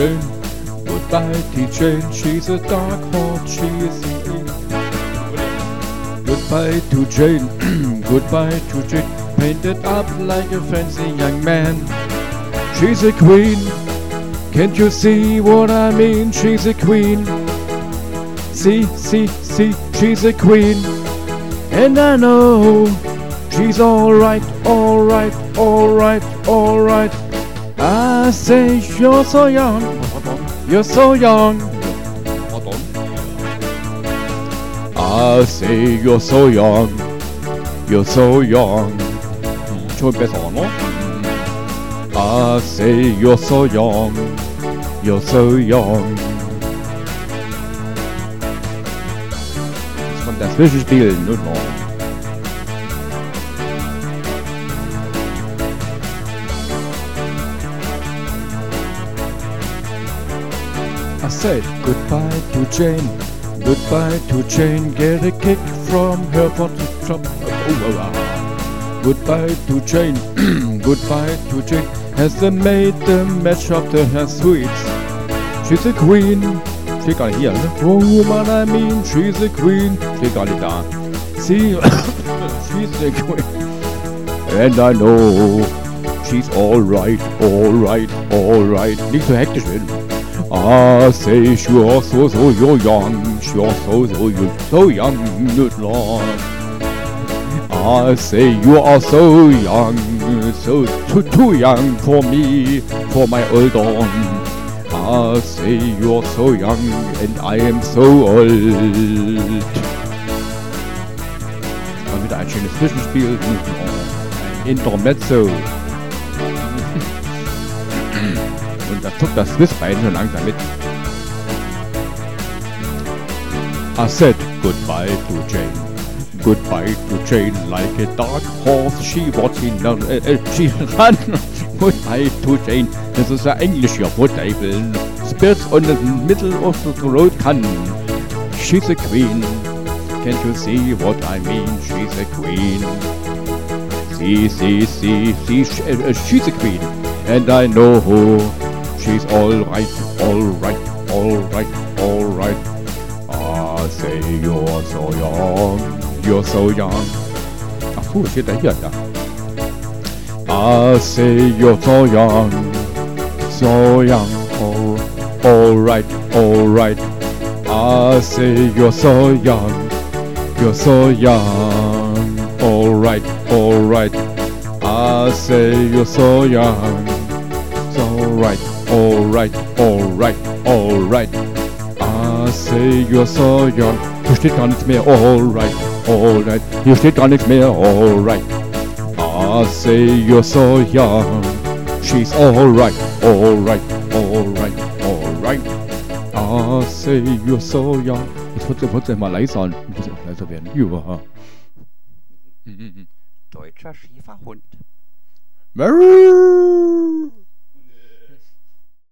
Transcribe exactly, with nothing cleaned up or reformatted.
Jane. Goodbye to Jane, she's a dark horse, she is the Goodbye to Jane, goodbye to Jane, painted up like a fancy young man. She's a queen, can't you see what I mean? She's a queen. See, see, see, she's a queen. And I know she's alright, alright, alright, alright. I say you're so young, you're so young. I say you're so young, you're so young. Schon besser, ne? I say you're so young, you're so young. Das kommt dazwischen spielen, nur noch. I said goodbye to Jane, goodbye to Jane, get a kick from her bottom top. Oh, oh, oh. Goodbye to Jane, goodbye to Jane, has the made the match up to her sweets. She's a queen, steht gar nicht hier, ne? Oh man, I mean, she's a queen, steht gar nicht da. See, she's a queen, and I know she's alright, alright, alright. Nicht so hektisch werden. I say you're so, so, you're young, you're so, so, you're so young, good Lord. I say you are so young, so too, too young for me, for my old on. I say you're so young and I am so old. Mal wieder ein schönes Zwischenspiel, ein Intermezzo. Und da zuckt das Swissbein schon langsam mit. I said goodbye to Jane, goodbye to Jane, like a dark horse, she was in, uh, uh, she ran. Goodbye to Jane, das ist ja Englisch hier, whatever. Spirits on the middle of the road can. She's a queen, can't you see what I mean? She's a queen. See, see, see, see, she, uh, she's a queen, and I know she's alright, alright, alright, alright. I say you're so young, you're so young. Ach so, steht da hier, da. I say you're so young, so young, all, alright, alright. I say you're so young, you're so young, alright, alright. I say you're so young, so right, alright, alright, alright. I say you're so young. Hier steht gar nichts mehr, alright, alright. Hier steht gar nichts mehr, alright. I say you're so young. She's alright, alright, alright, alright. I say you're so young. Jetzt wird es ja mal leiser, muss auch leiser werden. Ja. Deutscher Schäferhund. Mary.